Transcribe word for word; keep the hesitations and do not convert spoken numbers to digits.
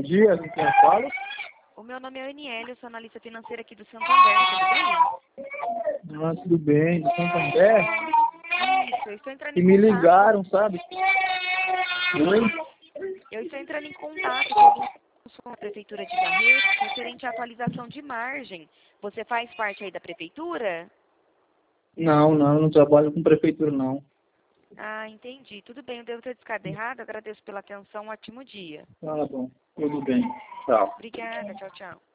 dia, com quem eu falo? O meu nome é Aniele, eu sou analista financeira aqui do Santander, tudo bem? Ah, tudo bem, do Santander? Isso, eu estou entrando E em me contato. ligaram, sabe? Oi? Eu estou entrando em contato com a Prefeitura de Barretos, referente à atualização de margem. Você faz parte aí da Prefeitura? Não, não, não trabalho com prefeitura, não. Ah, entendi. Tudo bem, eu devo ter descado errado. Agradeço pela atenção, um ótimo dia. Tá bom, tudo bem. Tchau. Obrigada, tchau, tchau.